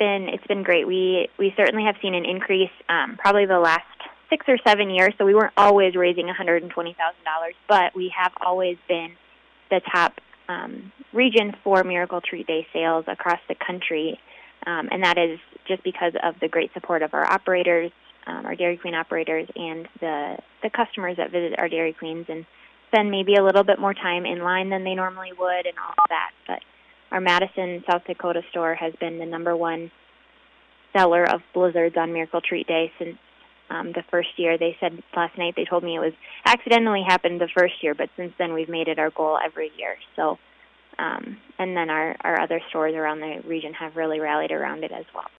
it's been great. We certainly have seen an increase, probably the last 6 or 7 years. So we weren't always raising $120,000, but we have always been the top region for Miracle Treat Day sales across the country, and that is just because of the great support of our operators, our Dairy Queen operators, and the customers that visit our Dairy Queens and spend maybe a little bit more time in line than they normally would and all of that. But our Madison, South Dakota store has been the number one seller of Blizzards on Miracle Treat Day since the first year. They said last night, they told me it was accidentally happened the first year, but since then we've made it our goal every year. So, and then our other stores around the region have really rallied around it as well.